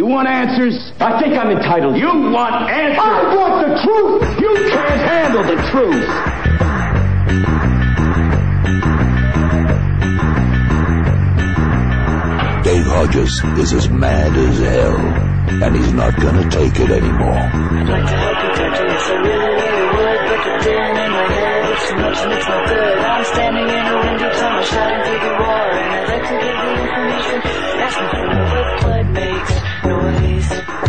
You want answers? I think I'm entitled. You want answers? I want the truth! You can't handle the truth! Dave Hodges is as mad as hell, and he's not gonna take it anymore. I'd like to help you, Country, yes, I really would, but the din in my head, it's too much and it's not good. I'm standing in a windy tunnel, shouting through the roar, and I'd like to give you information, asking for what blood makes noise.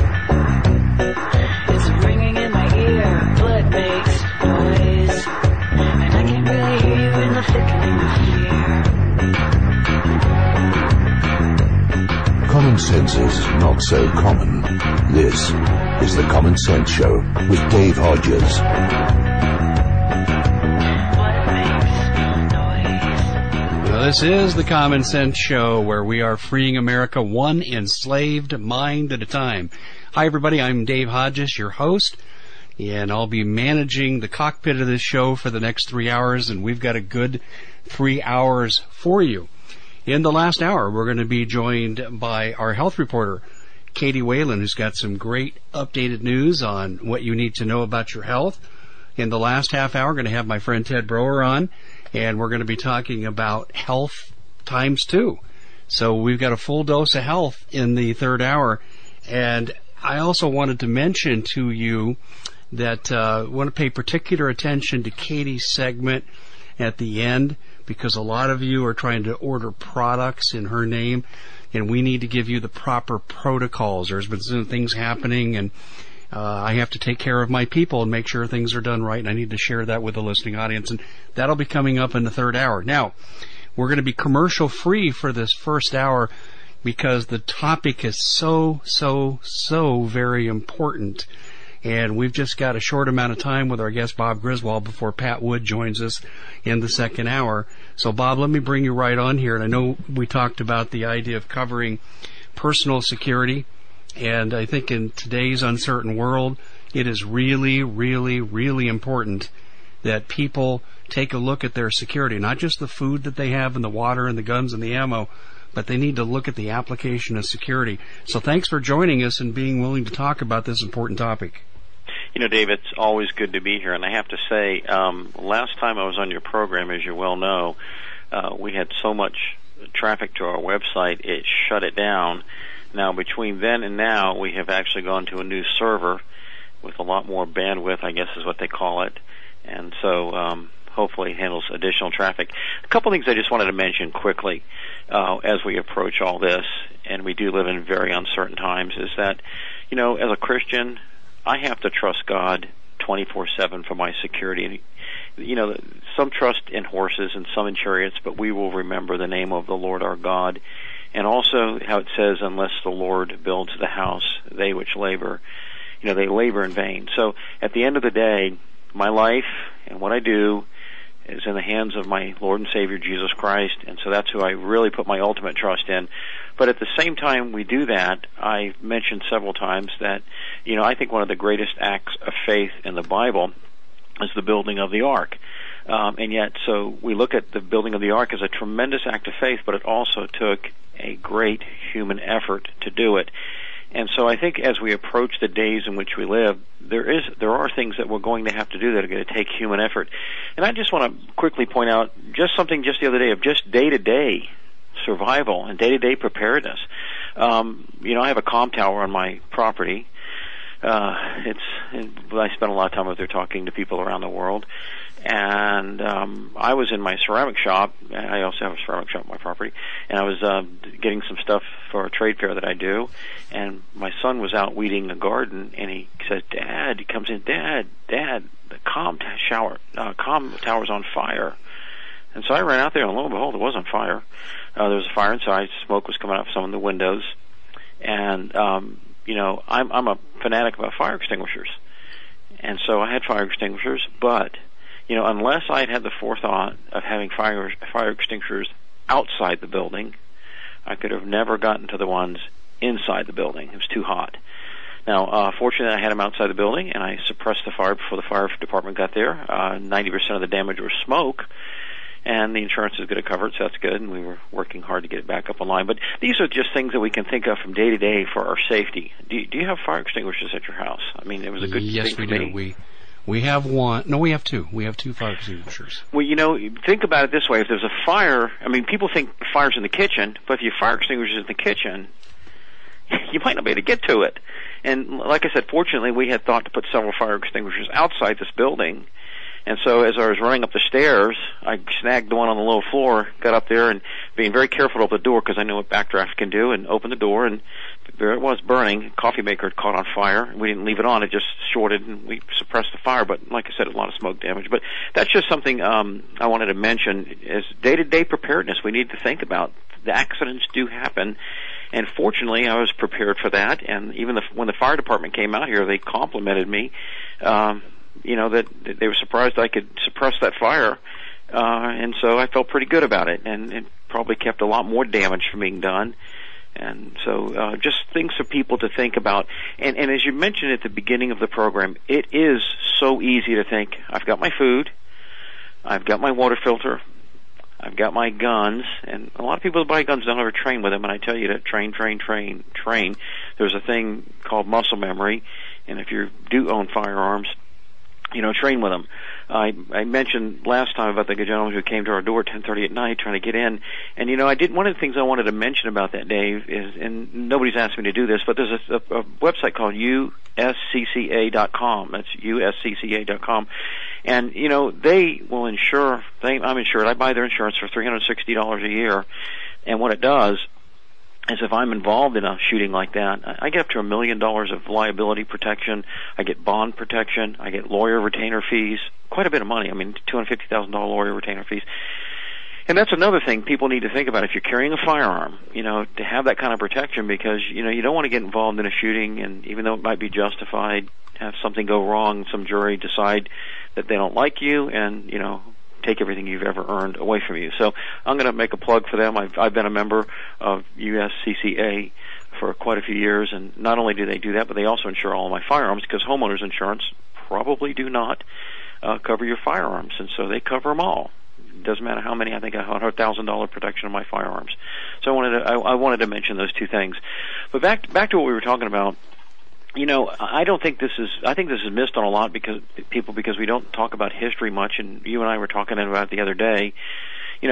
It's ringing in my ear, blood makes noise, and I can't really hear you in the thickening of fear. Common sense is not so common. This is the Common Sense Show with Dave Hodges. Well, this is the Common Sense Show where we are freeing America one enslaved mind at a time. Hi, everybody. I'm Dave Hodges, your host, and I'll be managing the cockpit of this show for the next 3 hours, and we've got a good 3 hours for you. In the last hour, we're going to be joined by our health reporter, Katie Whalen, who's got some great updated news on what you need to know about your health. In the last half hour, we're going to have my friend Ted Broer on, and we're going to be talking about health times 2. So we've got a full dose of health in the third hour. And I also wanted to mention to you that I want to pay particular attention to Katie's segment at the end, because a lot of you are trying to order products in her name, and we need to give you the proper protocols. There's been some things happening, and I have to take care of my people and make sure things are done right, and I need to share that with the listening audience, and that'll be coming up in the third hour. Now, we're going to be commercial-free for this first hour because the topic is so very important. And we've just got a short amount of time with our guest, Bob Griswold, before Pat Wood joins us in the second hour. So, Bob, let me bring you right on here. And I know we talked about the idea of covering personal security. And I think in today's uncertain world, it is really, really, really important that people take a look at their security, not just the food that they have and the water and the guns and the ammo, but they need to look at the application of security. So thanks for joining us and being willing to talk about this important topic. You know, Dave, it's always good to be here, and I have to say, last time I was on your program, as you well know, we had so much traffic to our website, it shut it down. Now, between then and now, we have actually gone to a new server with a lot more bandwidth, I guess is what they call it, and so hopefully it handles additional traffic. A couple things I just wanted to mention quickly as we approach all this, and we do live in very uncertain times, is that, you know, as a Christian, I have to trust God 24/7 for my security. And, you know, some trust in horses and some in chariots, but we will remember the name of the Lord our God. And also how it says, unless the Lord builds the house, they which labor, you know, they labor in vain. So at the end of the day, my life and what I do is in the hands of my Lord and Savior, Jesus Christ, and so that's who I really put my ultimate trust in. But at the same time we do that, I mentioned several times that, you know, I think one of the greatest acts of faith in the Bible is the building of the ark. And yet, so we look at the building of the ark as a tremendous act of faith, but it also took a great human effort to do it. And so I think as we approach the days in which we live, there are things that we're going to have to do that are going to take human effort. And I just want to quickly point out just something just the other day of just day-to-day survival and day-to-day preparedness. You know, I have a comm tower on my property. I spend a lot of time out there talking to people around the world. And I was in my ceramic shop. I also have a ceramic shop on my property. And I was getting some stuff for a trade fair that I do. And my son was out weeding a garden, and he says, Dad, he comes in, Dad, the comm tower's on fire. And so I ran out there, and lo and behold, it was on fire. There was a fire inside. Smoke was coming out of some of the windows. And, you know, I'm a fanatic about fire extinguishers. And so I had fire extinguishers, but, you know, unless I had the forethought of having fire extinguishers outside the building, I could have never gotten to the ones inside the building. It was too hot. Now, fortunately, I had them outside the building, and I suppressed the fire before the fire department got there. 90% of the damage was smoke. and the insurance is going to cover it, so that's good, and we were working hard to get it back up online. But these are just things that we can think of from day to day for our safety. Do you have fire extinguishers at your house? I mean, it was a good yes, thing for we me. do. We have one. No, we have two. We have two fire extinguishers. Well, think about it this way. If there's a fire, I mean, people think fire's in the kitchen, but if your fire extinguisher's in the kitchen, you might not be able to get to it. And like I said, fortunately, we had thought to put several fire extinguishers outside this building. And so as I was running up the stairs, I snagged the one on the lower floor, got up there, and being very careful to open the door because I knew what backdraft can do, and opened the door, and there it was burning. Coffee maker had caught on fire. We didn't leave it on. It just shorted, and we suppressed the fire. But like I said, a lot of smoke damage. But that's just something I wanted to mention is day-to-day preparedness. We need to think about. The accidents do happen. And fortunately, I was prepared for that. And even when the fire department came out here, they complimented me. That they were surprised I could suppress that fire. And so I felt pretty good about it. And it probably kept a lot more damage from being done. And so just things for people to think about. And as you mentioned at the beginning of the program, it is so easy to think, I've got my food, I've got my water filter, I've got my guns, and a lot of people that buy guns don't ever train with them, and I tell you to train. There's a thing called muscle memory, and if you do own firearms, train with them. I mentioned last time about the gentleman who came to our door at 10:30 at night trying to get in, and one of the things I wanted to mention about that, Dave, is, and nobody's asked me to do this, but there's a website called uscca.com. That's uscca.com, and they will insure. I'm insured. I buy their insurance for $360 a year, and what it does is if I'm involved in a shooting like that, I get up to $1 million of liability protection. I get bond protection. I get lawyer retainer fees, quite a bit of money. I mean, $250,000 lawyer retainer fees. And that's another thing people need to think about if you're carrying a firearm, to have that kind of protection, because, you don't want to get involved in a shooting, and even though it might be justified, have something go wrong, some jury decide that they don't like you, and, take everything you've ever earned away from you. So I'm going to make a plug for them. I've been a member of USCCA for quite a few years, and not only do they do that, but they also insure all of my firearms, because homeowners insurance probably do not cover your firearms, and so they cover them all. It doesn't matter how many. I think I have $100,000 protection on my firearms. So I wanted to mention those two things. But back to what we were talking about. I think this is missed on a lot because we don't talk about history much, and you and I were talking about it the other day. In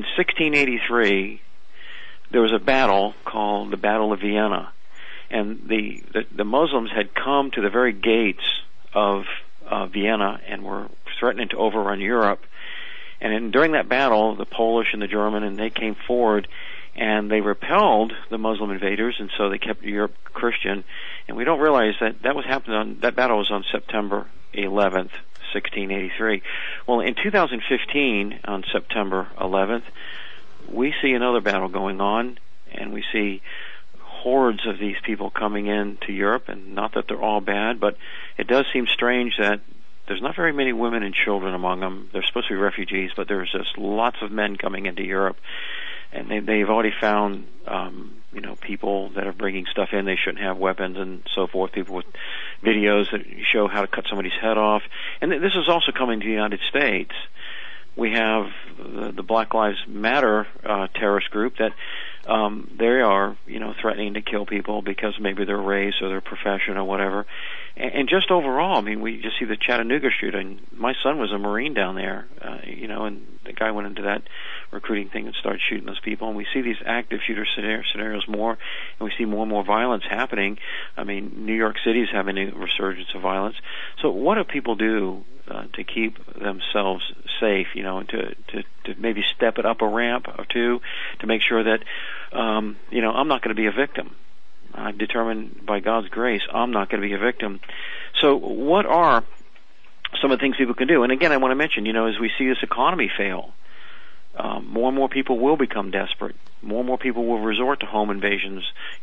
1683, there was a battle called the Battle of Vienna, and the Muslims had come to the very gates of Vienna and were threatening to overrun Europe. And during that battle, the Polish and the German, and they came forward, and they repelled the Muslim invaders, and so they kept Europe Christian. And we don't realize that that battle was on September 11th, 1683. Well, in 2015, on September 11th, we see another battle going on, and we see hordes of these people coming into Europe, and not that they're all bad, but it does seem strange that there's not very many women and children among them. They're supposed to be refugees, but there's just lots of men coming into Europe. And they've already found, people that are bringing stuff in. They shouldn't have weapons and so forth. People with videos that show how to cut somebody's head off. And this is also coming to the United States. We have the Black Lives Matter terrorist group that they are, threatening to kill people because maybe their race or their profession or whatever. And just overall, we just see the Chattanooga shooting. My son was a Marine down there, and the guy went into that recruiting thing and started shooting those people. And we see these active shooter scenarios more, and we see more and more violence happening. New York City is having a resurgence of violence. So what do people do to keep themselves safe, to maybe step it up a ramp or two to make sure that, I'm not going to be a victim. I'm determined by God's grace I'm not going to be a victim. So what are some of the things people can do? And again, I want to mention, as we see this economy fail, more and more people will become desperate. More and more people will resort to home invasions,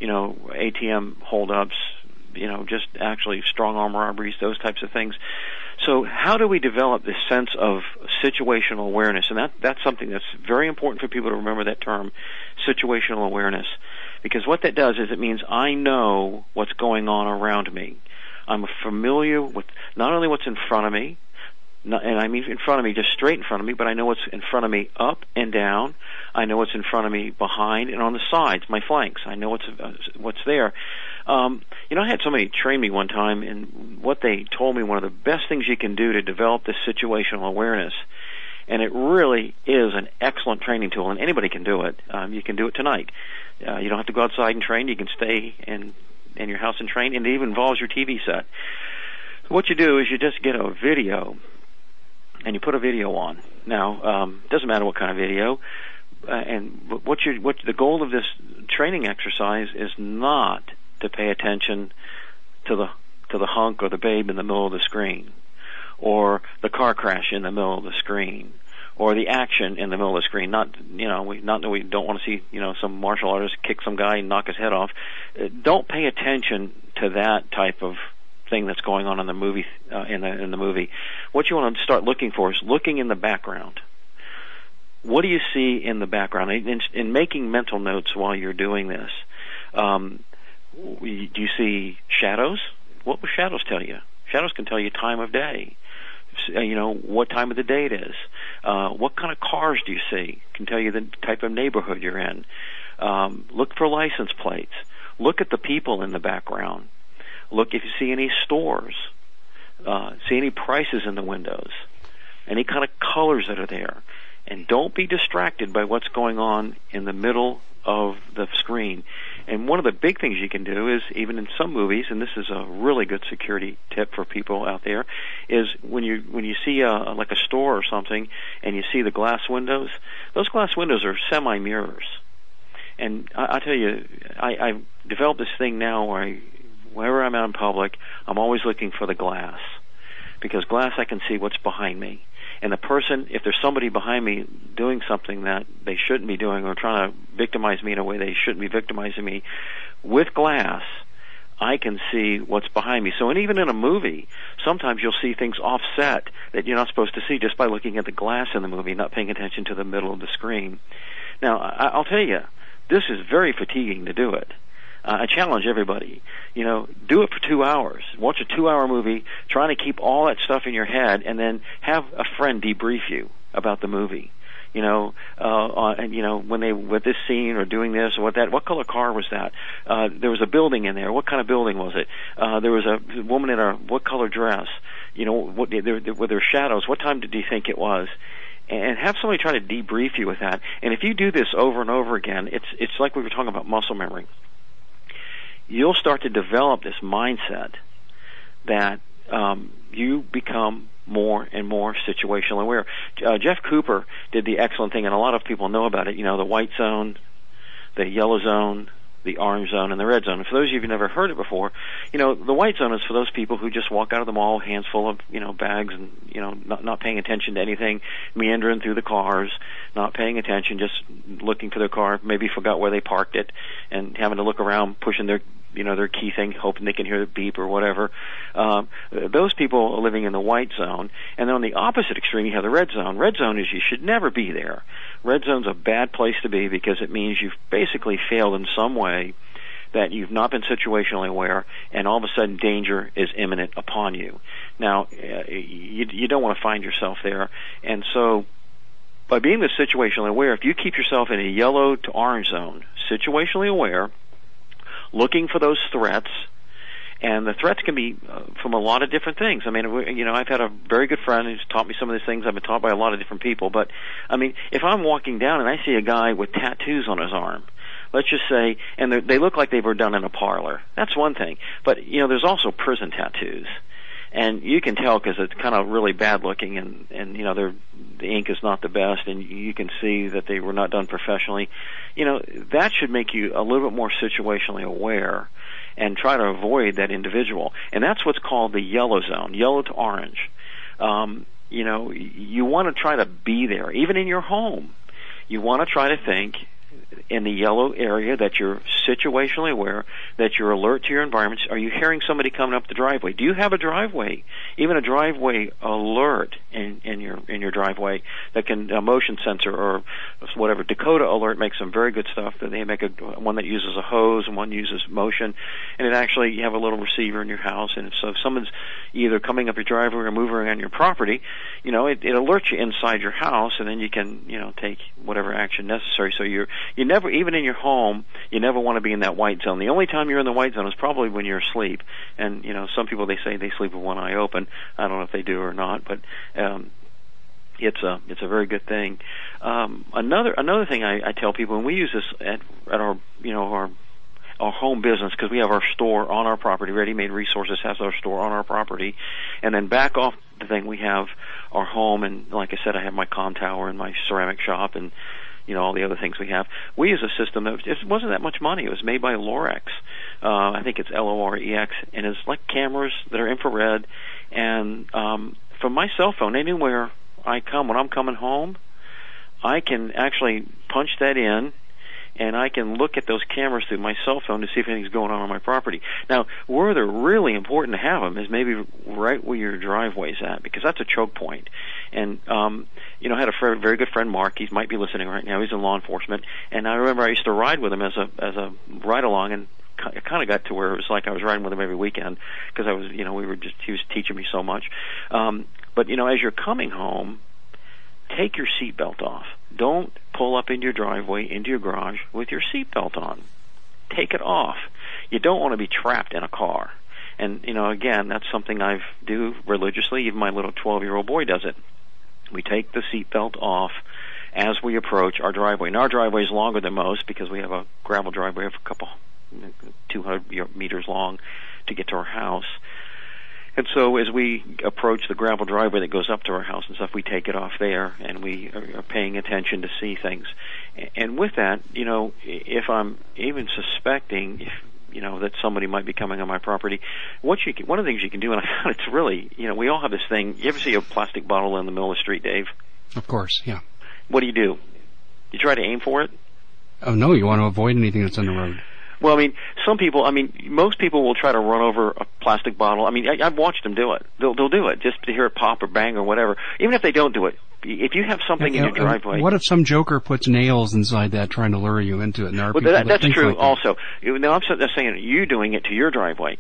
ATM holdups, just actually strong arm robberies, those types of things. So how do we develop this sense of situational awareness? And that's something that's very important for people to remember, that term, situational awareness. Because what that does is it means I know what's going on around me. I'm familiar with not only what's in front of me, and I mean in front of me, just straight in front of me, but I know what's in front of me up and down. I know what's in front of me behind and on the sides, my flanks. I know what's there. I had somebody train me one time, and what they told me, one of the best things you can do to develop this situational awareness, and it really is an excellent training tool, and anybody can do it. You can do it tonight. You don't have to go outside and train. You can stay in your house and train, and it even involves your TV set. So what you do is you just get a video, and you put a video on. Now, it doesn't matter what kind of video, and what the goal of this training exercise is not to pay attention to the hunk or the babe in the middle of the screen, or the car crash in the middle of the screen, or the action in the middle of the screen. Not that we don't want to see some martial artist kick some guy and knock his head off. Don't pay attention to that type of thing that's going on in the movie. In the movie, what you want to start looking for is looking in the background. What do you see in the background? In making mental notes while you're doing this, do you see shadows? What will shadows tell you? Shadows can tell you time of day. What time of the day it is. What kind of cars do you see? Can tell you the type of neighborhood you're in. Look for license plates. Look at the people in the background. Look if you see any stores. See any prices in the windows. Any kind of colors that are there. And don't be distracted by what's going on in the middle of the screen. And one of the big things you can do is, even in some movies, and this is a really good security tip for people out there, is when you see like a store or something and you see the glass windows, those glass windows are semi-mirrors. And I tell you, I've developed this thing now where wherever I'm out in public, I'm always looking for the glass, because glass I can see what's behind me. And the person, if there's somebody behind me doing something that they shouldn't be doing, or trying to victimize me in a way they shouldn't be victimizing me, with glass, I can see what's behind me. So, and even in a movie, sometimes you'll see things offset that you're not supposed to see just by looking at the glass in the movie, not paying attention to the middle of the screen. Now, I'll tell you, this is very fatiguing to do it. I challenge everybody, do it for 2 hours. Watch a 2-hour movie, trying to keep all that stuff in your head, and then have a friend debrief you about the movie. When they with this scene or doing this or what color car was that? There was a building in there. What kind of building was it? There was a woman in what color dress? Were there shadows? What time did you think it was? And have somebody try to debrief you with that. And if you do this over and over again, it's like we were talking about muscle memory. You'll start to develop this mindset that you become more and more situationally aware. Jeff Cooper did the excellent thing, and a lot of people know about it, the white zone, the yellow zone, the orange zone, and the red zone. And for those of you who've never heard it before, the white zone is for those people who just walk out of the mall, hands full of, bags, and, not paying attention to anything, meandering through the cars, not paying attention, just looking for their car, maybe forgot where they parked it, and having to look around, pushing their key thing, hoping they can hear the beep or whatever. Those people are living in the white zone. And then on the opposite extreme, you have the red zone. Red zone is you should never be there. Red zone's a bad place to be, because it means you've basically failed in some way, that you've not been situationally aware, and all of a sudden danger is imminent upon you. Now, you don't want to find yourself there. And so, by being the situationally aware, if you keep yourself in a yellow to orange zone, situationally aware, looking for those threats, and the threats can be from a lot of different things. I mean, I've had a very good friend who's taught me some of these things. I've been taught by a lot of different people. But, I mean, if I'm walking down and I see a guy with tattoos on his arm, let's just say, and they look like they were done in a parlor, that's one thing. But, there's also prison tattoos. And you can tell because it's kind of really bad looking, and the ink is not the best, and you can see that they were not done professionally. That should make you a little bit more situationally aware and try to avoid that individual. And that's what's called the yellow zone, yellow to orange. You want to try to be there, even in your home. You want to try to think in the yellow area, that you're situationally aware, that you're alert to your environment. Are you hearing somebody coming up the driveway? Do you have a driveway, even a driveway alert in your driveway that can motion sensor or whatever? Dakota Alert makes some very good stuff. They make one that uses a hose and one uses motion, and it actually, you have a little receiver in your house, and so if someone's either coming up your driveway or moving on your property, it alerts you inside your house, and then you can take whatever action necessary. So you never, even in your home, you never want to be in that white zone. The only time you're in the white zone is probably when you're asleep. And some people, they say they sleep with one eye open. I don't know if they do or not, but it's a very good thing. Another thing I tell people, and we use this at our our home business, because we have our store on our property. Ready-Made Resources has our store on our property, and then back off the thing, we have our home, and like I said, I have my comm tower and my ceramic shop and all the other things we have. We use a system that it wasn't that much money. It was made by Lorex. I think it's Lorex, and it's like cameras that are infrared. And from my cell phone, anywhere I come, when I'm coming home, I can actually punch that in, and I can look at those cameras through my cell phone to see if anything's going on my property. Now, where they're really important to have them is maybe right where your driveway's at, because that's a choke point. And, I had a very good friend, Mark. He might be listening right now. He's in law enforcement. And I remember I used to ride with him as a ride-along, and it kind of got to where it was like I was riding with him every weekend, because I was, he was teaching me so much. But, as you're coming home, take your seatbelt off. Don't pull up into your driveway, into your garage with your seatbelt on. Take it off. You don't want to be trapped in a car. And, again, that's something I do religiously. Even my little 12-year-old boy does it. We take the seatbelt off as we approach our driveway. And our driveway is longer than most, because we have a gravel driveway of a couple 200 meters long to get to our house. And so as we approach the gravel driveway that goes up to our house and stuff, we take it off there, and we are paying attention to see things. And with that, if I'm even suspecting, that somebody might be coming on my property, one of the things you can do, and I found it's really, we all have this thing. You ever see a plastic bottle in the middle of the street, Dave? Of course, yeah. What do? You try to aim for it? Oh, no, you want to avoid anything that's on the road. Well, most people will try to run over a plastic bottle. I've watched them do it. They'll do it just to hear it pop or bang or whatever. Even if they don't do it, if you have something in your driveway. What if some joker puts nails inside that trying to lure you into it? And there are that's true. Like that. Also, now I'm saying you doing it to your driveway.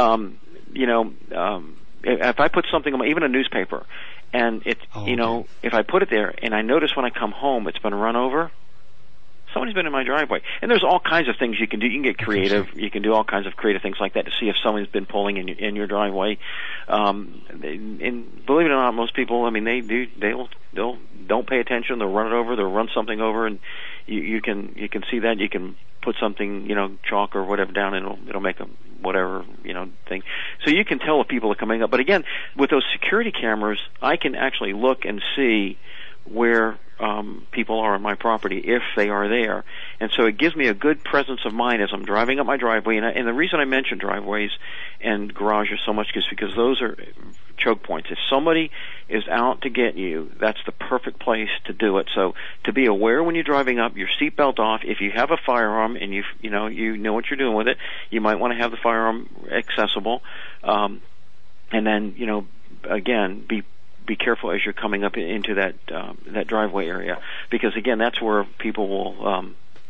If I put something on, even a newspaper, and it's if I put it there and I notice when I come home it's been run over, somebody's been in my driveway. And there's all kinds of things you can do. You can get creative. You can do all kinds of creative things like that to see if someone's been pulling in your driveway. And believe it or not, most people, they'll don't pay attention. They'll run it over. They'll run something over, and you can see that. You can put something, chalk or whatever down, and it'll make a whatever, thing. So you can tell if people are coming up. But again, with those security cameras, I can actually look and see where people are on my property, if they are there. And so it gives me a good presence of mind as I'm driving up my driveway. And the reason I mention driveways and garages so much is because those are choke points. If somebody is out to get you, that's the perfect place to do it. So to be aware when you're driving up, your seatbelt off. If you have a firearm and you know what you're doing with it, you might want to have the firearm accessible. And then, again, be careful as you're coming up into that driveway area, because again, that's where people will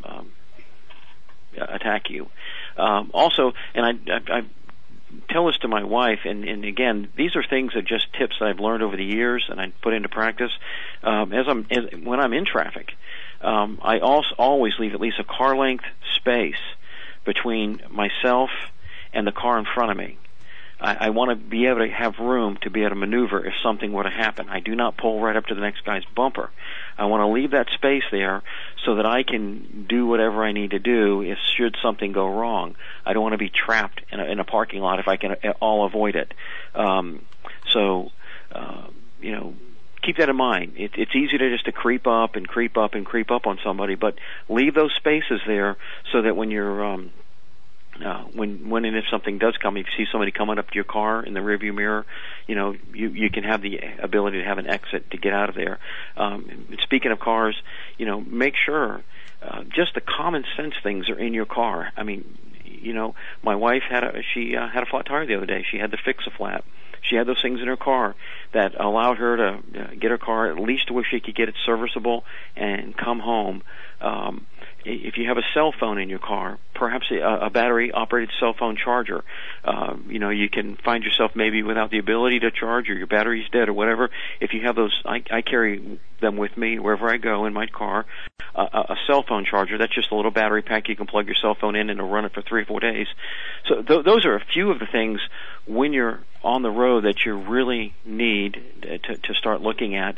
attack you. Also, and I tell this to my wife, and again, these are things that just tips that I've learned over the years and I put into practice. When I'm in traffic, I also always leave at least a car length space between myself and the car in front of me. I want to be able to have room to be able to maneuver if something were to happen. I do not pull right up to the next guy's bumper. I want to leave that space there so that I can do whatever I need to do if should something go wrong. I don't want to be trapped in a parking lot if I can all avoid it. Keep that in mind. It's easy to creep up on somebody, but leave those spaces there so that when you're when and if something does come, if you see somebody coming up to your car in the rearview mirror, you can have the ability to have an exit to get out of there. Speaking of cars, make sure just the common sense things are in your car. I mean, you know, my wife had a flat tire the other day. She had to fix a flat. She had those things in her car that allowed her to get her car at least to where she could get it serviceable and come home. If you have a cell phone in your car, perhaps a battery-operated cell phone charger, you know, you can find yourself maybe without the ability to charge, or your battery's dead or whatever. If you have those, I carry them with me wherever I go in my car. A cell phone charger, that's just a little battery pack you can plug your cell phone in and it'll run it for 3 or 4 days. So those are a few of the things when you're on the road that you really need to start looking at.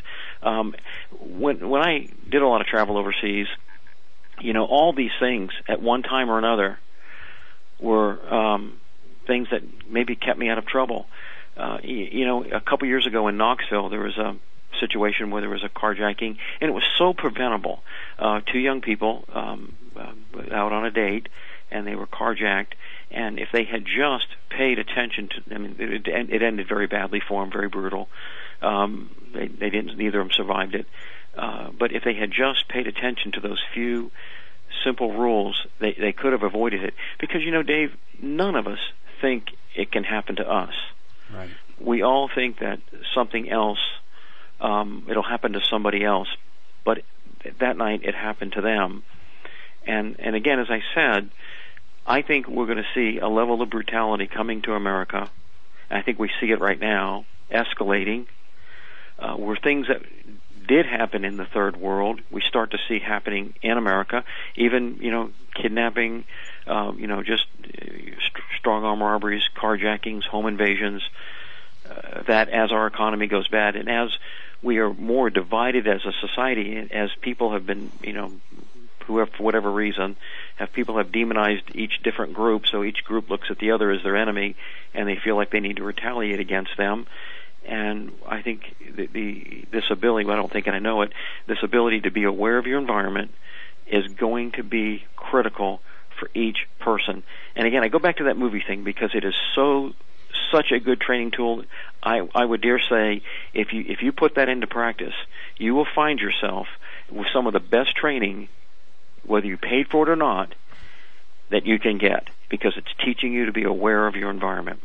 When I did a lot of travel overseas, you know, all these things at one time or another were things that maybe kept me out of trouble. You know, a couple years ago in Knoxville, there was a situation where there was a carjacking, and it was so preventable. 2 young people out on a date, and they were carjacked. And if they had just paid attention to, I mean, it ended very badly for them, very brutal. They didn't, neither of them survived it. But if they had just paid attention to those few simple rules, they could have avoided it. Because, you know, Dave, none of us think it can happen to us. Right. We all think that something else, it'll happen to somebody else. But that night it happened to them. And again, as I said, I think we're going to see a level of brutality coming to America. I think we see it right now, escalating. Where things that did happen in the third world, we start to see happening in America. Even, you know, kidnapping, you know, just strong arm robberies, carjackings, home invasions. That as our economy goes bad, and as we are more divided as a society, as people have been, you know, who have, for whatever reason, people have demonized each different group, so each group looks at the other as their enemy, and they feel like they need to retaliate against them. And I think this ability, well, I don't think, and I know it, this ability to be aware of your environment is going to be critical for each person. And again, I go back to that movie thing because it is such a good training tool. I would dare say, if you put that into practice, you will find yourself with some of the best training, whether you paid for it or not, that you can get, because it's teaching you to be aware of your environment.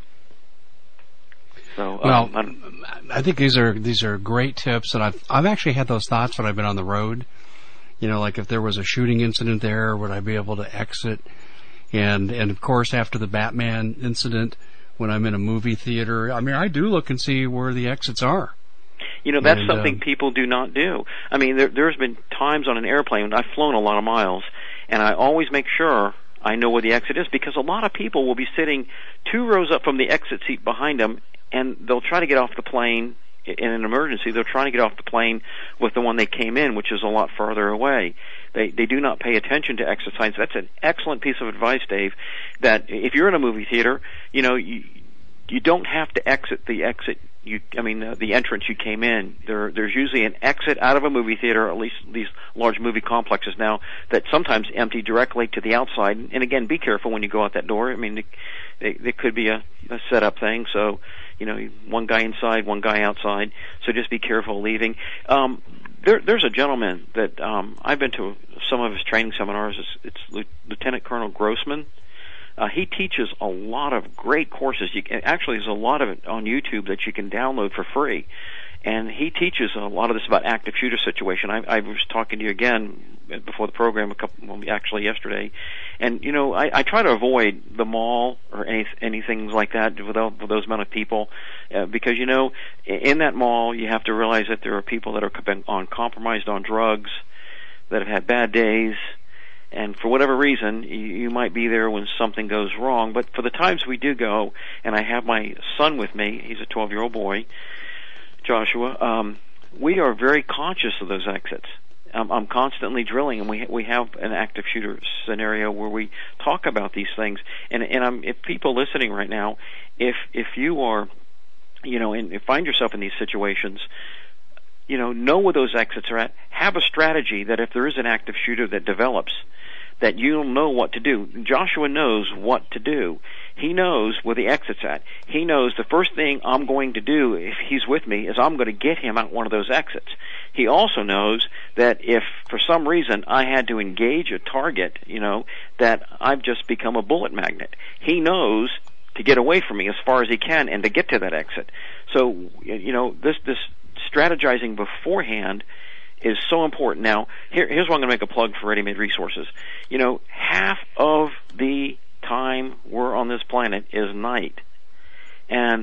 So, well, I think these are great tips, and I've actually had those thoughts when I've been on the road. You know, like if there was a shooting incident there, would I be able to exit? And of course, after the Batman incident, when I'm in a movie theater, I mean, I do look and see where the exits are. You know, that's something people do not do. I mean, there's been times on an airplane, I've flown a lot of miles, and I always make sure I know where the exit is, because a lot of people will be sitting 2 rows up from the exit seat behind them, and they'll try to get off the plane in an emergency. They're trying to get off the plane with the one they came in, which is a lot farther away. They do not pay attention to exit signs. That's an excellent piece of advice, Dave, that if you're in a movie theater, you know, you don't have to exit the entrance you came in. There's usually an exit out of a movie theater, at least these large movie complexes now, that sometimes empty directly to the outside. And again, be careful when you go out that door. I mean, it could be a setup thing. So, you know, one guy inside, one guy outside. So just be careful leaving. There's a gentleman that I've been to some of his training seminars. It's Lieutenant Colonel Grossman. He teaches a lot of great courses. Actually, there's a lot of it on YouTube that you can download for free. And he teaches a lot of this about active shooter situation. I was talking to you again before the program actually yesterday. And, you know, I try to avoid the mall or anything like that with those amount of people. Because, you know, in that mall, you have to realize that there are people that are compromised on drugs, that have had bad days. And for whatever reason, you might be there when something goes wrong. But for the times we do go, and I have my son with me, he's a 12-year-old boy, Joshua, we are very conscious of those exits. I'm constantly drilling, and we have an active shooter scenario where we talk about these things. And if people listening right now, if you are, you know, and find yourself in these situations, you know where those exits are at. Have a strategy that if there is an active shooter that develops, that you'll know what to do. Joshua knows what to do. he knows where the exit's at. He knows the first thing I'm going to do if he's with me is I'm going to get him out one of those exits. He also knows that if for some reason I had to engage a target, that I've just become a bullet magnet. He knows to get away from me as far as he can and to get to that exit. So, this strategizing beforehand is so important. Now, here's where I'm going to make a plug for Ready Made Resources. Half of the time we're on this planet is night. And,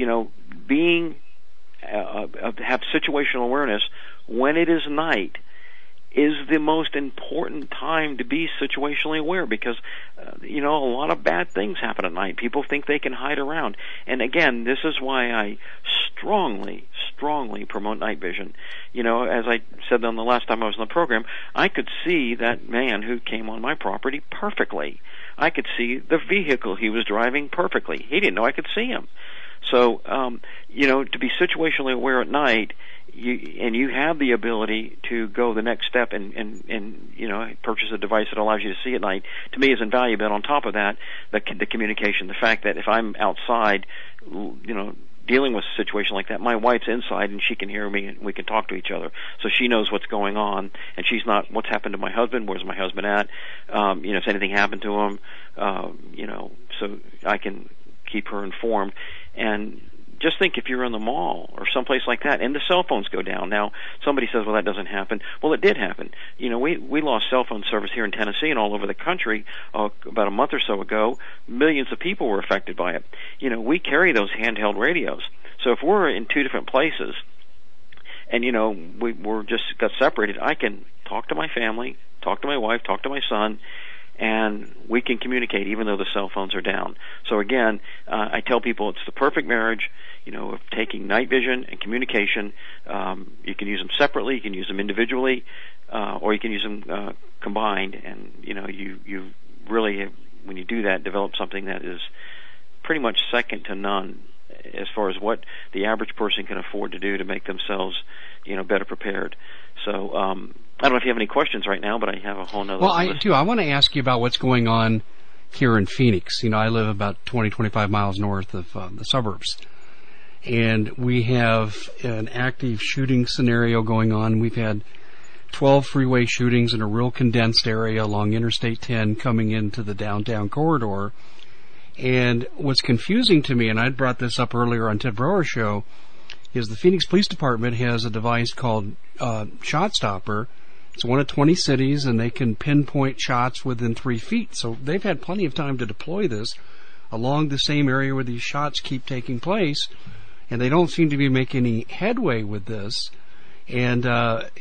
have situational awareness when it is night is the most important time to be situationally aware because, a lot of bad things happen at night. People think they can hide around. And again, this is why I strongly promote night vision. As I said on the last time I was on the program, I could see that man who came on my property perfectly. I could see the vehicle he was driving perfectly. He didn't know I could see him. So, to be situationally aware at night, you have the ability to go the next step and purchase a device that allows you to see at night, to me is invaluable. And on top of that, the communication, the fact that if I'm outside, dealing with a situation like that, my wife's inside and she can hear me and we can talk to each other. So she knows what's going on and she's not, what's happened to my husband, where's my husband at, if anything happened to him, so I can keep her informed. And just think if you're in the mall or someplace like that and the cell phones go down. Now, somebody says, well, that doesn't happen. Well, it did happen. We lost cell phone service here in Tennessee and all over the country about a month or so ago. Millions of people were affected by it. We carry those handheld radios. So if we're in two different places and, we're just got separated, I can talk to my family, talk to my wife, talk to my son, and we can communicate even though the cell phones are down. So again, I tell people it's the perfect marriage, of taking night vision and communication. You can use them separately, you can use them individually, or you can use them combined. And you really, when you do that, develop something that is pretty much second to none as far as what the average person can afford to do to make themselves, better prepared. So I don't know if you have any questions right now, but I have a whole nother list. I do. I want to ask you about what's going on here in Phoenix. I live about 25 miles north of the suburbs. And we have an active shooting scenario going on. We've had 12 freeway shootings in a real condensed area along Interstate 10 coming into the downtown corridor. And what's confusing to me, and I brought this up earlier on Ted Broer's show, is the Phoenix Police Department has a device called ShotStopper. It's one of 20 cities, and they can pinpoint shots within 3 feet. So they've had plenty of time to deploy this along the same area where these shots keep taking place, and they don't seem to be making any headway with this. And, they're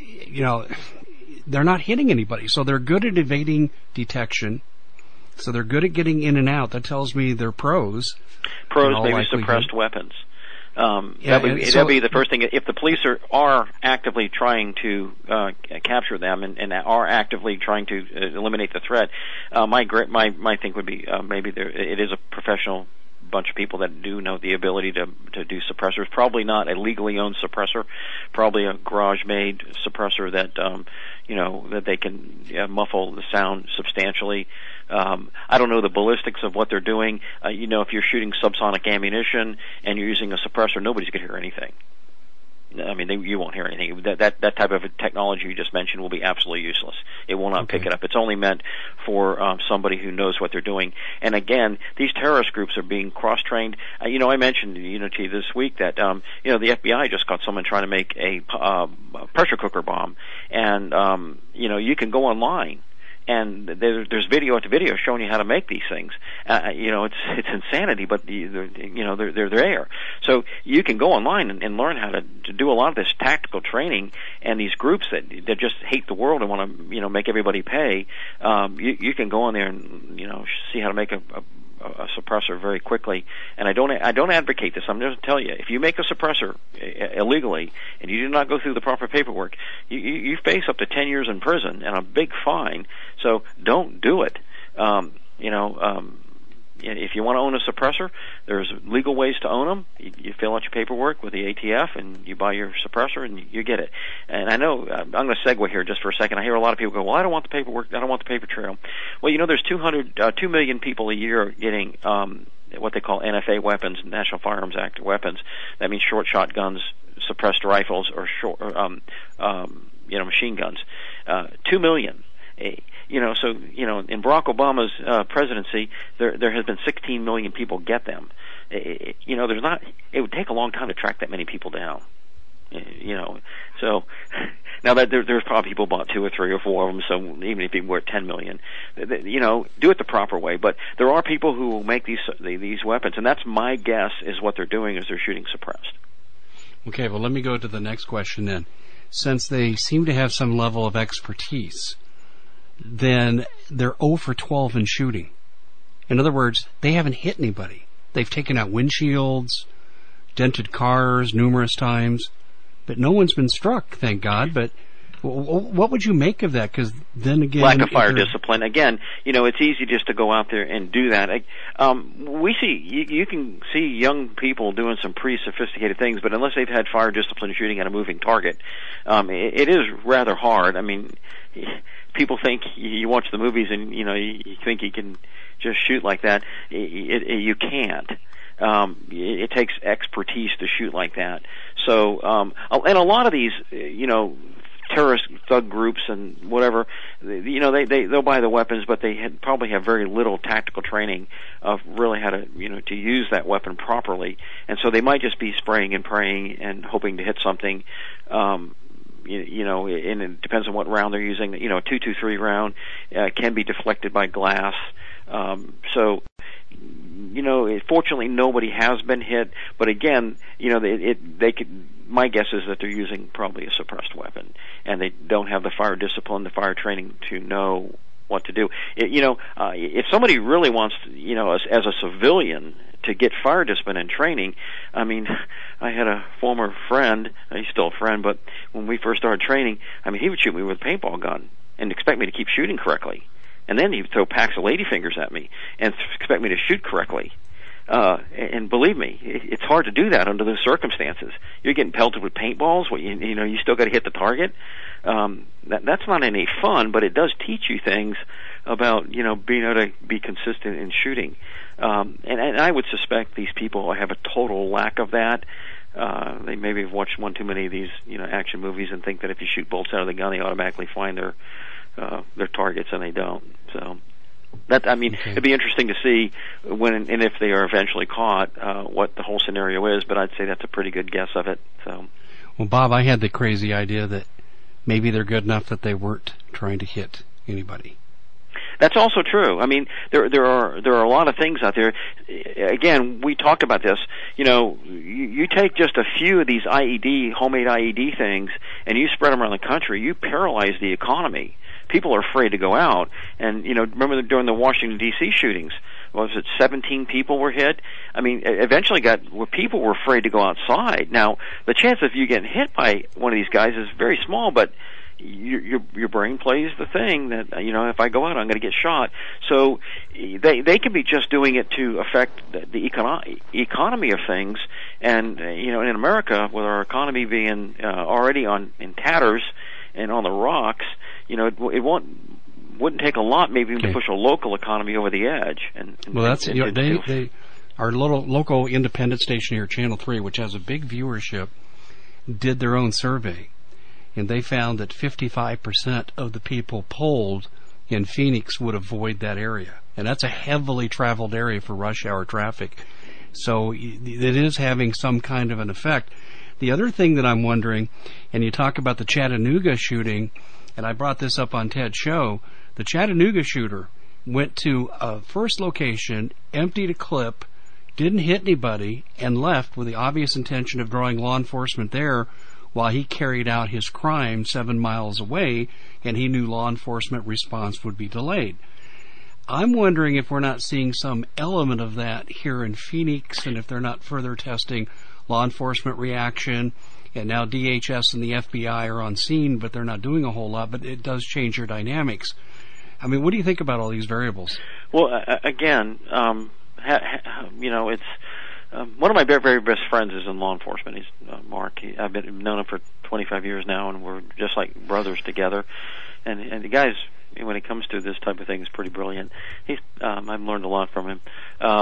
not hitting anybody. So they're good at evading detection. So they're good at getting in and out. That tells me they're pros. Maybe suppressed weapons. That'd be the first thing. If the police are actively trying to capture them and are actively trying to eliminate the threat, my thing would be maybe it is a professional bunch of people that do know the ability to do suppressors. Probably not a legally owned suppressor. Probably a garage-made suppressor that that they can muffle the sound substantially. I don't know the ballistics of what they're doing. If you're shooting subsonic ammunition and you're using a suppressor, nobody's going to hear anything. I mean, you won't hear anything. That type of technology you just mentioned will be absolutely useless. It will not pick it up. It's only meant for somebody who knows what they're doing. And again, these terrorist groups are being cross-trained. I mentioned to you this week that the FBI just caught someone trying to make a pressure cooker bomb, and you can go online. And there's video after video showing you how to make these things. It's insanity, but they're there. So you can go online and learn how to do a lot of this tactical training. And these groups that just hate the world and want to make everybody pay, you can go on there and see how to make a suppressor very quickly. And I don't advocate this. I'm just tell you, if you make a suppressor illegally and you do not go through the proper paperwork, you face up to 10 years in prison and a big fine. So don't do it. If you want to own a suppressor, there's legal ways to own them. You fill out your paperwork with the ATF and you buy your suppressor and you get it. And I know, I'm going to segue here just for a second. I hear a lot of people go, well, I don't want the paperwork, I don't want the paper trail. Well, there's 2 million people a year getting what they call NFA weapons, National Firearms Act weapons. That means short shotguns, suppressed rifles, or short, machine guns. 2 million. So in Barack Obama's presidency, there has been 16 million people get them. It would take a long time to track that many people down. So now that there's probably people bought 2 or 3 or 4 of them. So even if people were at 10 million, do it the proper way. But there are people who will make these weapons, and that's my guess is what they're doing is they're shooting suppressed. Okay, well, let me go to the next question then. Since they seem to have some level of expertise, then they're 0 for 12 in shooting. In other words, they haven't hit anybody. They've taken out windshields, dented cars numerous times, but no one's been struck, thank God. But what would you make of that? Because then again, lack of fire discipline. Again, it's easy just to go out there and do that. We see you can see young people doing some pretty sophisticated things, but unless they've had fire discipline shooting at a moving target, it is rather hard. I mean, people think you watch the movies and you think you can just shoot like that. You can't. It takes expertise to shoot like that. So, and a lot of these, terrorist thug groups and whatever, they'll buy the weapons, but they probably have very little tactical training of really how to, to use that weapon properly. And so they might just be spraying and praying and hoping to hit something. And it depends on what round they're using. A .223 round can be deflected by glass. Fortunately nobody has been hit, but again, they could. My guess is that they're using probably a suppressed weapon, and they don't have the fire discipline, the fire training to know what to do. If somebody really wants to, as a civilian, to get fire discipline and training, I mean, I had a former friend, he's still a friend, but when we first started training, I mean, he would shoot me with a paintball gun and expect me to keep shooting correctly. And then he'd throw packs of ladyfingers at me and expect me to shoot correctly. And believe me, it's hard to do that under those circumstances. You're getting pelted with paintballs. You still got to hit the target. That's not any fun, but it does teach you things about being able to be consistent in shooting. And I would suspect these people have a total lack of that. They maybe have watched one too many of these action movies and think that if you shoot bolts out of the gun, they automatically find their targets, and they don't. So it'd be interesting to see when and if they are eventually caught, what the whole scenario is. But I'd say that's a pretty good guess of it. So, well, Bob, I had the crazy idea that maybe they're good enough that they weren't trying to hit anybody. That's also true. I mean, there are a lot of things out there. Again, we talked about this. You take just a few of these homemade IED things, and you spread them around the country. You paralyze the economy. People are afraid to go out. And remember during the Washington D.C. shootings, was it 17 people were hit? I mean, eventually people were afraid to go outside. Now, the chance of you getting hit by one of these guys is very small, but your brain plays the thing that if I go out, I'm going to get shot. So they can be just doing it to affect the economy of things. And in America, with our economy being already in tatters and on the rocks, it wouldn't take a lot maybe to push a local economy over the edge. Well, that's our little local independent station here, Channel 3, which has a big viewership, did their own survey. And they found that 55% of the people polled in Phoenix would avoid that area. And that's a heavily traveled area for rush hour traffic. So it is having some kind of an effect. The other thing that I'm wondering, and you talk about the Chattanooga shooting, and I brought this up on Ted's show, the Chattanooga shooter went to a first location, emptied a clip, didn't hit anybody, and left with the obvious intention of drawing law enforcement there while he carried out his crime 7 miles away, and he knew law enforcement response would be delayed. I'm wondering if we're not seeing some element of that here in Phoenix, and if they're not further testing law enforcement reaction. And now DHS and the FBI are on scene, but they're not doing a whole lot, but it does change your dynamics. I mean, what do you think about all these variables? Well, again, it's one of my very, very best friends is in law enforcement. He's Mark. I've known him for 25 years now, and we're just like brothers together. And the guy's, when it comes to this type of thing, is pretty brilliant. I've learned a lot from him.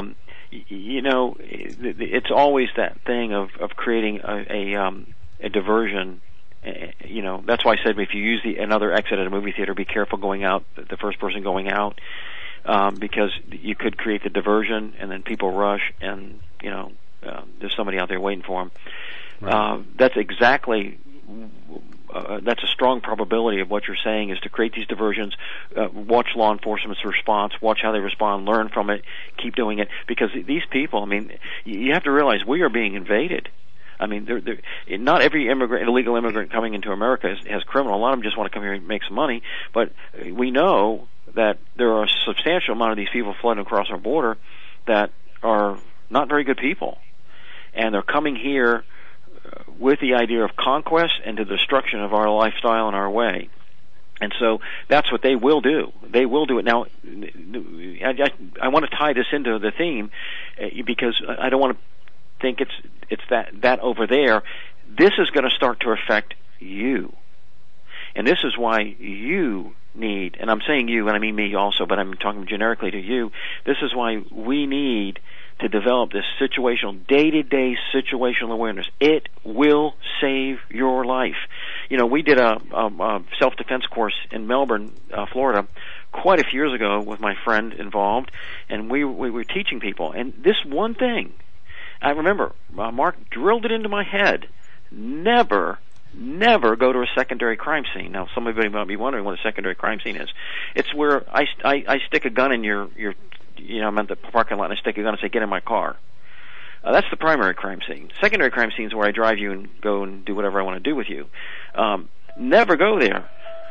it's always that thing of creating a diversion. That's why I said if you use another exit at a movie theater, be careful going out, the first person going out, because you could create the diversion, and then people rush, and there's somebody out there waiting for them. Right. That's exactly. That's a strong probability of what you're saying, is to create these diversions, watch law enforcement's response, watch how they respond, learn from it, keep doing it, because these people, you have to realize we are being invaded. Not every illegal immigrant coming into America has criminal. A lot of them just want to come here and make some money, but we know that there are a substantial amount of these people flooding across our border that are not very good people, and they're coming here with the idea of conquest and the destruction of our lifestyle and our way. And so that's what they will do. They will do it. Now, I want to tie this into the theme because I don't want to think it's that over there. This is going to start to affect you. And this is why you need, and I'm saying you, and I mean me also, but I'm talking generically to you, this is why we need to develop this day-to-day situational awareness. It will save your life. We did a self-defense course in Melbourne, Florida, quite a few years ago with my friend involved, and we were teaching people. And this one thing, I remember, Mark drilled it into my head: never go to a secondary crime scene. Now, somebody might be wondering what a secondary crime scene is. It's where I stick a gun in your I'm at the parking lot and I stick a gun and say, get in my car. That's the primary crime scene. Secondary crime scene is where I drive you and go and do whatever I want to do with you. Never go there.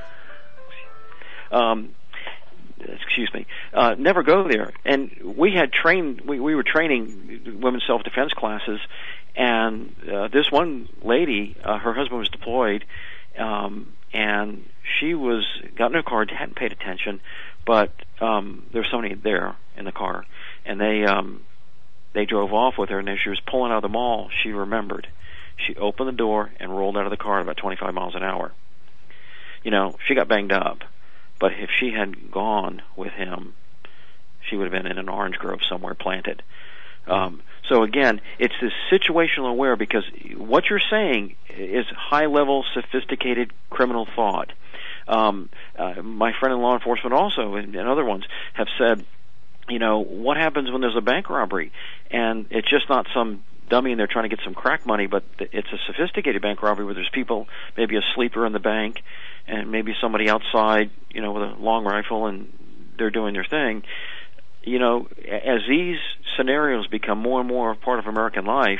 Excuse me. Never go there. And we had we were training women's self-defense classes, and this one lady, her husband was deployed, and she got in her car, hadn't paid attention, but there was somebody there in the car, and they drove off with her, and as she was pulling out of the mall, she remembered. She opened the door and rolled out of the car at about 25 miles an hour. She got banged up, but if she had gone with him, she would have been in an orange grove somewhere planted. So again, it's this situational aware, because what you're saying is high-level, sophisticated criminal thought. My friend in law enforcement also, and other ones, have said, what happens when there's a bank robbery? And it's just not some dummy and they're trying to get some crack money, but it's a sophisticated bank robbery where there's people, maybe a sleeper in the bank, and maybe somebody outside, with a long rifle, and they're doing their thing. As these scenarios become more and more a part of American life,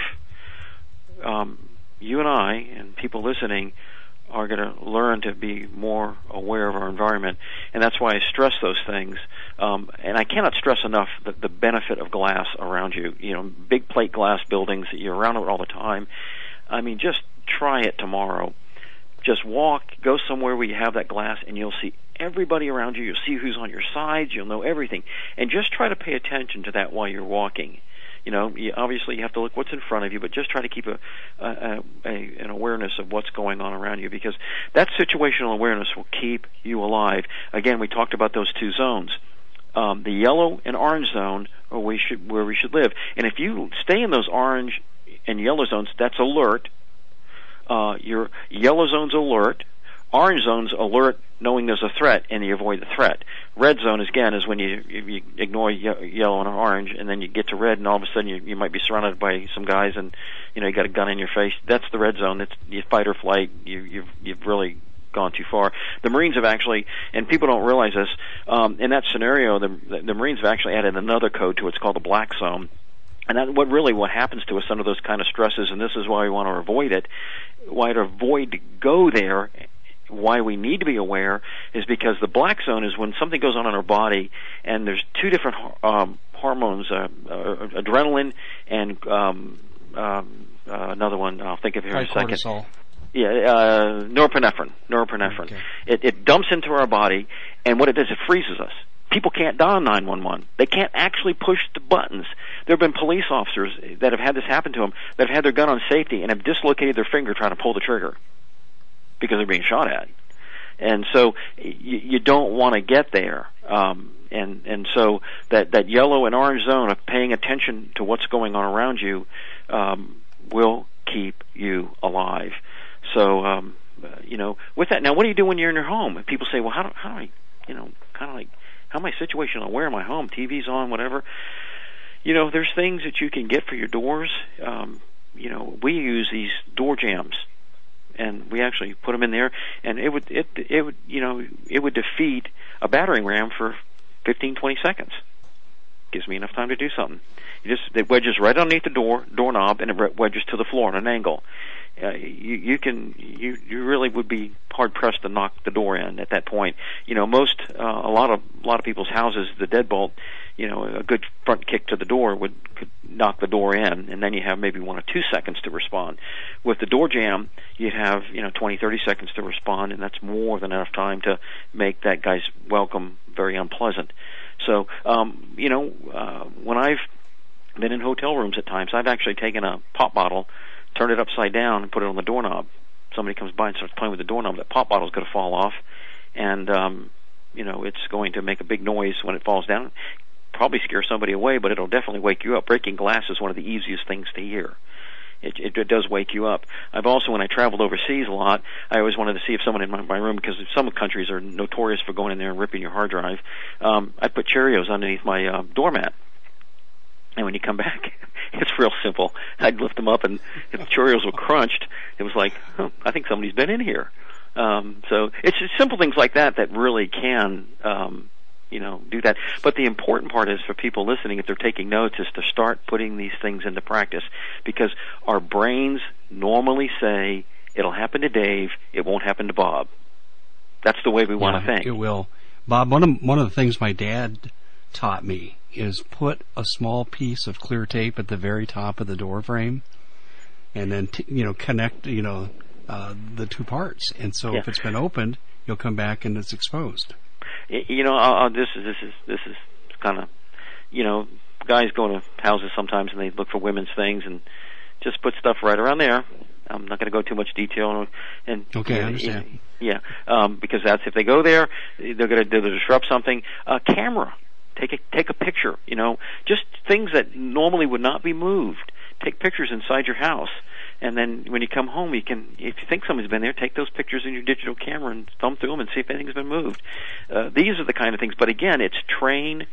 you and I and people listening are going to learn to be more aware of our environment, and that's why I stress those things. And I cannot stress enough the benefit of glass around you. Big plate glass buildings, you're around it all the time. Just try it tomorrow. Just go somewhere where you have that glass, and you'll see everybody around you. You'll see who's on your sides. You'll know everything. And just try to pay attention to that while you're walking. Obviously you have to look what's in front of you, but just try to keep an awareness of what's going on around you, because that situational awareness will keep you alive. Again, we talked about those two zones. The yellow and orange zone are where we should live. And if you stay in those orange and yellow zones, that's alert. Your yellow zone's alert. Orange zone's alert, knowing there's a threat, and you avoid the threat. Red zone, again, is when you ignore yellow and orange, and then you get to red, and all of a sudden you might be surrounded by some guys, and you got a gun in your face. That's the red zone. It's you fight or flight. You've really gone too far. The Marines have actually, and people don't realize this, in that scenario, the Marines have actually added another code to it. It's called the black zone. And that what happens to us under those kind of stresses, and this is why we want to avoid it. Why to avoid to go there, why we need to be aware, is because the black zone is when something goes on in our body, and there's two different hormones, adrenaline and another one I'll think of here in a second. Cortisol. Yeah, norepinephrine. Okay. It dumps into our body, and what it does, it freezes us. People can't dial 911. They can't actually push the buttons. There have been police officers that have had this happen to them, that have had their gun on safety and have dislocated their finger trying to pull the trigger because they're being shot at. And so you don't want to get there. And And so that yellow and orange zone of paying attention to what's going on around you will keep you alive. So, with that, now what do you do when you're in your home? And people say, well, how do I, kind of like, how am I situational? Where am I home? TV's on, whatever. There's things that you can get for your doors. We use these door jams, and we actually put them in there, and it would defeat a battering ram for 15, 20 seconds. Gives me enough time to do something. It wedges right underneath the doorknob, and it wedges to the floor at an angle. You really would be hard pressed to knock the door in at that point. A lot of people's houses, the deadbolt, a good front kick to the door could knock the door in, and then you have maybe 1 or 2 seconds to respond. With the door jam, you have 20, 30 seconds to respond, and that's more than enough time to make that guy's welcome very unpleasant. So, when I've been in hotel rooms at times, I've actually taken a pop bottle, turned it upside down, and put it on the doorknob. Somebody comes by and starts playing with the doorknob. That pop bottle's going to fall off, and it's going to make a big noise when it falls down. Probably scare somebody away, but it'll definitely wake you up. Breaking glass is one of the easiest things to hear. It does wake you up. I've also, when I traveled overseas a lot, I always wanted to see if someone in my room, because some countries are notorious for going in there and ripping your hard drive. I put Cheerios underneath my doormat. And when you come back, it's real simple. I'd lift them up, and if the Cheerios were crunched, it was like, I think somebody's been in here. So it's just simple things like that really can, do that. But the important part is for people listening, if they're taking notes, is to start putting these things into practice, because our brains normally say, it'll happen to Dave, it won't happen to Bob. That's the way we want to think. It will. Bob, one of the things my dad taught me is put a small piece of clear tape at the very top of the door frame, and then connect the two parts. And so if it's been opened, you'll come back and it's exposed. This is kind of, guys go to houses sometimes and they look for women's things and just put stuff right around there. I'm not going to go too much detail. Okay, I understand. Because that's, if they go there, they're going to disrupt something. Camera. Take a picture, just thumb that normally would not be moved. Take pictures inside your house, and then when you come home, you can, if you think somebody's been there, take those pictures in your digital camera and thumb through them and see if anything's been moved. These are the kind of things, but again, it's train.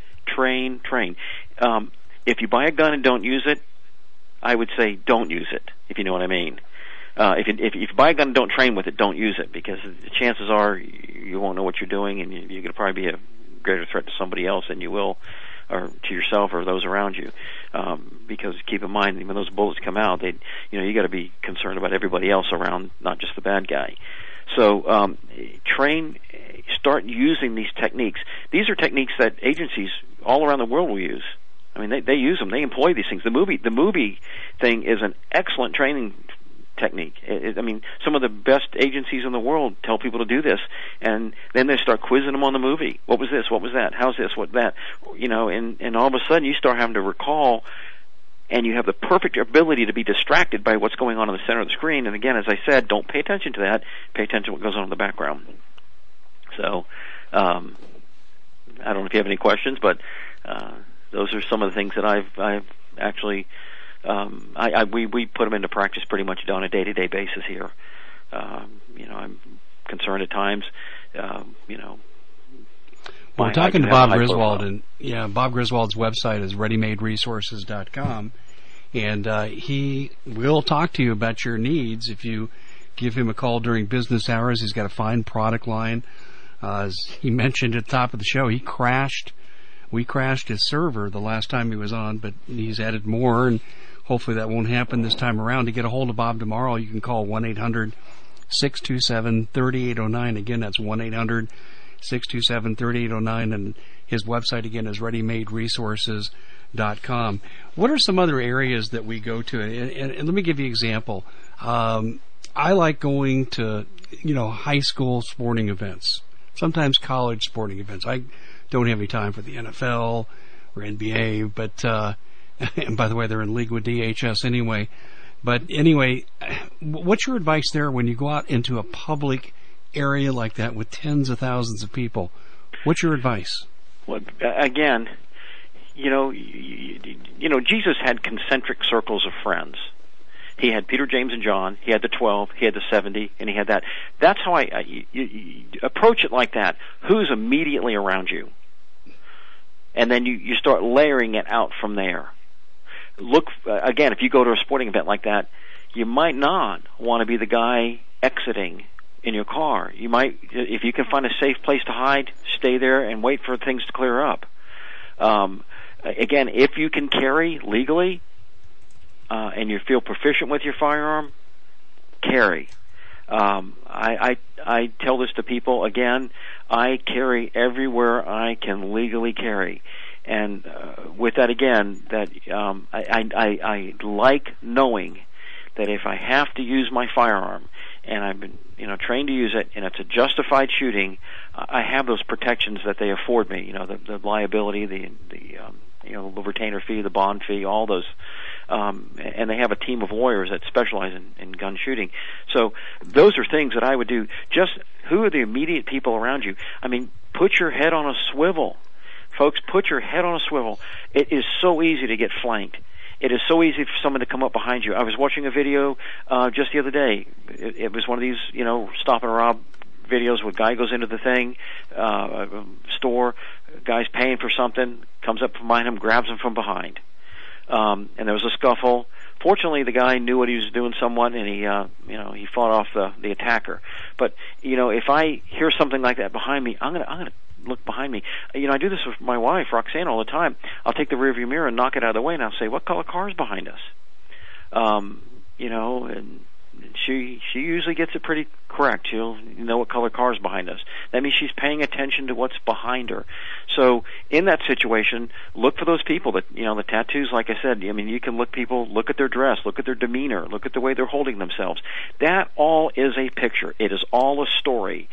If you buy a gun and don't use it, I would say don't use it, if you know what I mean. If you buy a gun and don't train with it, don't use it, because the chances are you won't know what you're doing, and you're going to probably be a greater threat to somebody else than you will, or to yourself or those around you. Because keep in mind, when those bullets come out, you got to be concerned about everybody else around, not just the bad guy. So start using these techniques. These are techniques that agencies all around the world will use. I mean, they use them. They employ these things. The movie thing is an excellent training technique. Some of the best agencies in the world tell people to do this, and then they start quizzing them on the movie. What was this? What was that? How's this? What that? And all of a sudden you start having to recall, and you have the perfect ability to be distracted by what's going on in the center of the screen. And again, as I said, don't pay attention to that. Pay attention to what goes on in the background. So, I don't know if you have any questions, but those are some of the things that I've actually. We put them into practice pretty much on a day-to-day basis here. I'm concerned at times. We're talking to Bob Griswold, and Bob Griswold's website is readymaderesources.com, and he will talk to you about your needs if you give him a call during business hours. He's got a fine product line. As he mentioned at the top of the show, we crashed his server the last time he was on, but he's added more, and hopefully that won't happen this time around. To get a hold of Bob tomorrow, you can call 1-800-627-3809. Again, that's 1-800-627-3809, and his website again is readymaderesources.com. What are some other areas that we go to? And let me give you an example. I like going to, high school sporting events, sometimes college sporting events. I don't have any time for the NFL or NBA, but and by the way, they're in league with DHS anyway. But anyway, what's your advice there when you go out into a public area like that with tens of thousands of people? What's your advice? Well, again, Jesus had concentric circles of friends. He had Peter, James, and John. He had the 12. He had the 70, and he had that. That's how you approach it like that. Who's immediately around you? And then you start layering it out from there. Look, again, if you go to a sporting event like that, you might not want to be the guy exiting in your car. You might, if you can find a safe place to hide, stay there and wait for things to clear up. Again, if you can carry legally, and you feel proficient with your firearm, carry. I tell this to people again. I carry everywhere I can legally carry, and with that again, that I like knowing that if I have to use my firearm, and I've been trained to use it, and it's a justified shooting, I have those protections that they afford me. The liability, the retainer fee, the bond fee, all those. And they have a team of lawyers that specialize in gun shooting. So those are things that I would do. Just who are the immediate people around you? I mean, put your head on a swivel. Folks, put your head on a swivel. It is so easy to get flanked. It is so easy for someone to come up behind you. I was watching a video just the other day. It was one of these, stop and rob videos where a guy goes into the thing, store, guy's paying for something, comes up from behind him, grabs him from behind. And there was a scuffle. Fortunately, the guy knew what he was doing somewhat, and he fought off the attacker. But, if I hear something like that behind me, I'm gonna look behind me. I do this with my wife, Roxanne, all the time. I'll take the rearview mirror and knock it out of the way, and I'll say, what color car is behind us? And she usually gets it pretty correct. She'll know what color car is behind us. That means she's paying attention to what's behind her. So in that situation, look for those people that, the tattoos, like I said, you can look at their dress, look at their demeanor, look at the way they're holding themselves. That all is a picture. It is all a story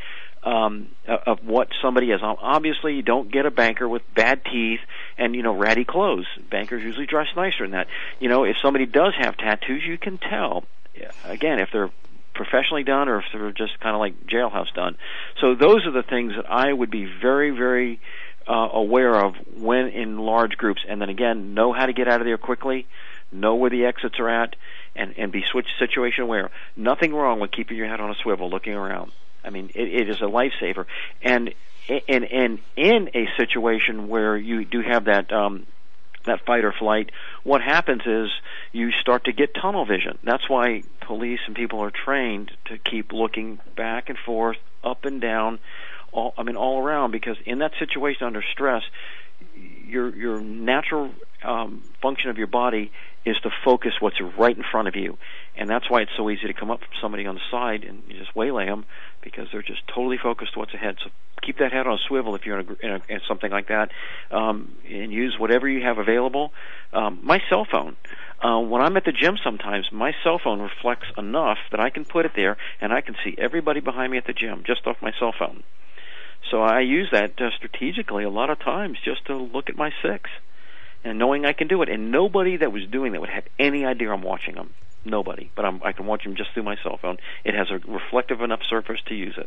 of what somebody is. Obviously, you don't get a banker with bad teeth and, ratty clothes. Bankers usually dress nicer than that. If somebody does have tattoos, you can tell. Again, if they're professionally done or if they're just kind of like jailhouse done. So those are the things that I would be very, very aware of when in large groups. And then again, know how to get out of there quickly, know where the exits are at, and be situation aware. Nothing wrong with keeping your head on a swivel, looking around. It is a lifesaver. And in a situation where you do have that fight or flight, what happens is you start to get tunnel vision. That's why police and people are trained to keep looking back and forth, up and down, all around, because in that situation under stress, your natural function of your body is to focus what's right in front of you. And that's why it's so easy to come up from somebody on the side and you just waylay them, because they're just totally focused to what's ahead. So keep that head on a swivel if you're in something like that, and use whatever you have available. My cell phone. When I'm at the gym sometimes, my cell phone reflects enough that I can put it there and I can see everybody behind me at the gym just off my cell phone. So I use that strategically a lot of times just to look at my six, and knowing I can do it. And nobody that was doing that would have any idea I'm watching them. Nobody. But I can watch them just through my cell phone. It has a reflective enough surface to use it.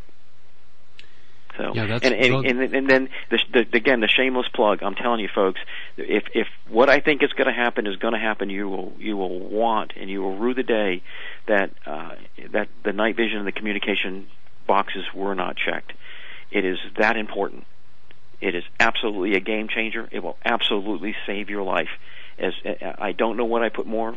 So, yeah, that's and then again, the shameless plug. I'm telling you, folks, if what I think is going to happen is going to happen, you will want and you will rue the day that the night vision and the communication boxes were not checked. It is that important. It is absolutely a game changer. It will absolutely save your life. As I don't know what I put more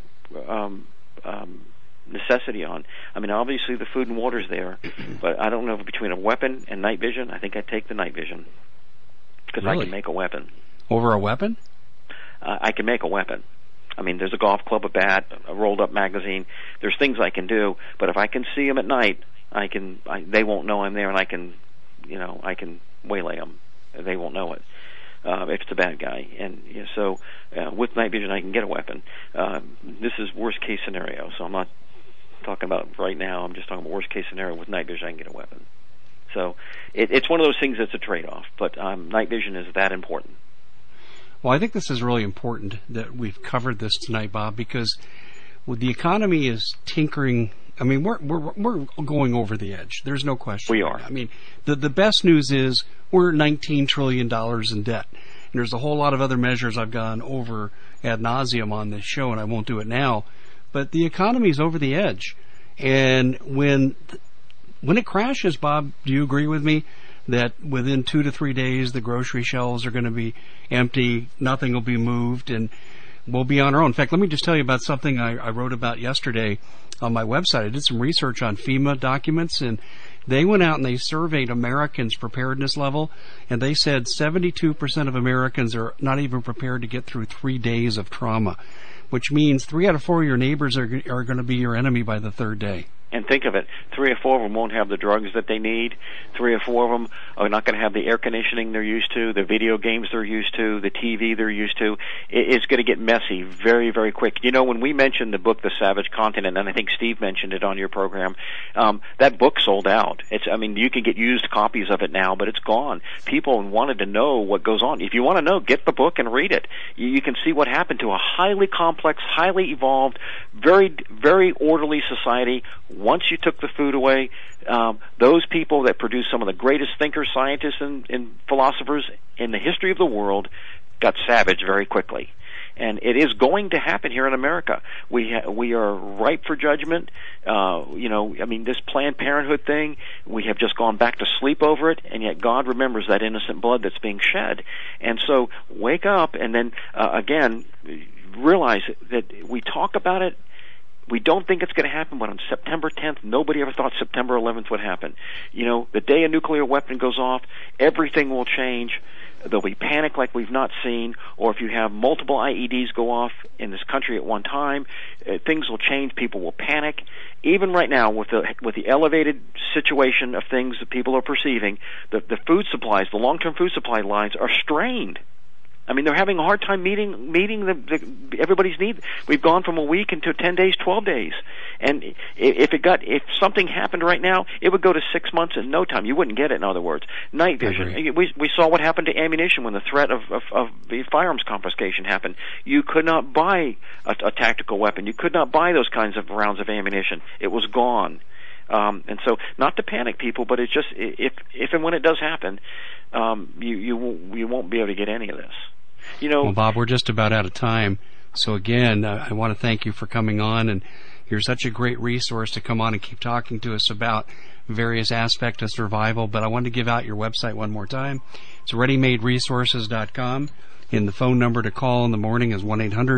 necessity on. Obviously the food and water's there, but I don't know if between a weapon and night vision, I think I'd take the night vision, because really? I can make a weapon. Over a weapon? I can make a weapon. There's a golf club, a bat, a rolled up magazine. There's things I can do, but if I can see them at night, they won't know I'm there, and I can waylay them. They won't know it if it's a bad guy. And so with night vision, I can get a weapon. This is worst case scenario, so I'm not talking about right now. I'm just talking about worst case scenario. With night vision, I can get a weapon. So it's one of those things that's a trade-off, but night vision is that important. Well, I think this is really important that we've covered this tonight, Bob, because the economy is tinkering I mean, we're going over the edge. There's no question. We are. I mean, the best news is we're $19 trillion in debt. And there's a whole lot of other measures I've gone over ad nauseum on this show, and I won't do it now. But the economy's over the edge. And when it crashes, Bob, do you agree with me that within 2 to 3 days the grocery shelves are going to be empty, nothing will be moved, and we'll be on our own? In fact, let me just tell you about something I wrote about yesterday on my website. I did some research on FEMA documents, and they went out and they surveyed Americans' preparedness level, and they said 72% of Americans are not even prepared to get through 3 days of trauma, which means 3 out of 4 of your neighbors are going to be your enemy by the third day. And think of it, 3 or 4 of them won't have the drugs that they need. 3 or 4 of them are not going to have the air conditioning they're used to, the video games they're used to, the TV they're used to. It's going to get messy very, very quick. You know, when we mentioned the book, The Savage Continent, and I think Steve mentioned it on your program, that book sold out. You can get used copies of it now, but it's gone. People wanted to know what goes on. If you want to know, get the book and read it. You can see what happened to a highly complex, highly evolved, very, very orderly society. Once you took the food away, those people that produced some of the greatest thinkers, scientists, and philosophers in the history of the world got savage very quickly. And it is going to happen here in America. We are ripe for judgment. This Planned Parenthood thing, we have just gone back to sleep over it, and yet God remembers that innocent blood that's being shed. And so wake up, and then, again, realize that we talk about it. We don't think it's going to happen, but on September 10th, nobody ever thought September 11th would happen. You know, the day a nuclear weapon goes off, everything will change. There'll be panic like we've not seen, or if you have multiple IEDs go off in this country at one time, things will change. People will panic. Even right now, with the elevated situation of things that people are perceiving, the food supplies, the long-term food supply lines are strained. I mean, they're having a hard time meeting everybody's need. We've gone from a week into 10 days, 12 days. And if something happened right now, it would go to 6 months in no time. You wouldn't get it, in other words. Night vision. We saw what happened to ammunition when the threat of the firearms confiscation happened. You could not buy a tactical weapon. You could not buy those kinds of rounds of ammunition. It was gone. And so, not to panic people, but it's just, if and when it does happen, you won't be able to get any of this. You know, well, Bob, we're just about out of time. So again, I want to thank you for coming on, and you're such a great resource to come on and keep talking to us about various aspects of survival. But I wanted to give out your website one more time. It's readymaderesources.com, and the phone number to call in the morning is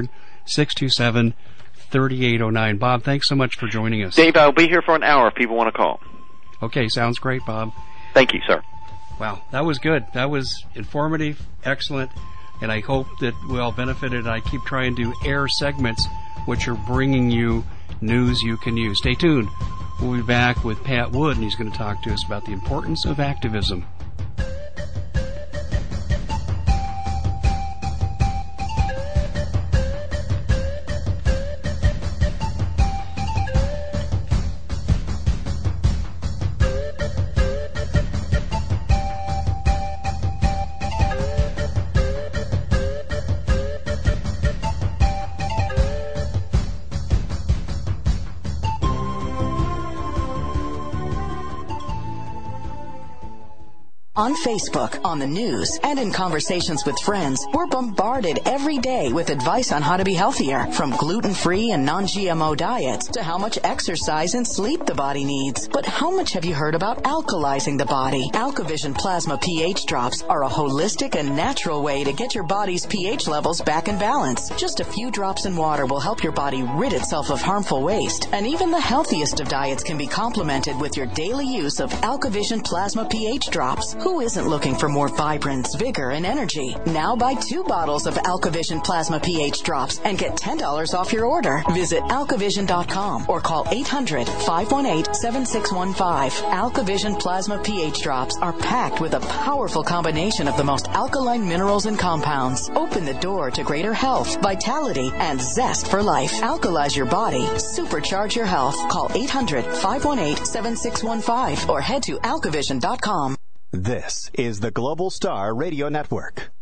1-800-627-3809. Bob, thanks so much for joining us. Dave, I'll be here for an hour if people want to call. Okay, sounds great, Bob. Thank you, sir. Wow, that was good. That was informative, excellent, and I hope that we all benefited. I keep trying to air segments which are bringing you news you can use. Stay tuned. We'll be back with Pat Wood, and he's going to talk to us about the importance of activism. On Facebook, on the news, and in conversations with friends, we're bombarded every day with advice on how to be healthier, from gluten-free and non-GMO diets to how much exercise and sleep the body needs. But how much have you heard about alkalizing the body? AlkaVision Plasma pH drops are a holistic and natural way to get your body's pH levels back in balance. Just a few drops in water will help your body rid itself of harmful waste. And even the healthiest of diets can be complemented with your daily use of AlkaVision Plasma pH drops. Who isn't looking for more vibrance, vigor, and energy? Now buy 2 bottles of AlkaVision Plasma pH drops and get $10 off your order. Visit alkavision.com or call 800-518-7615. AlkaVision Plasma pH drops are packed with a powerful combination of the most alkaline minerals and compounds. Open the door to greater health, vitality, and zest for life. Alkalize your body. Supercharge your health. Call 800-518-7615 or head to alkavision.com. This is the Global Star Radio Network.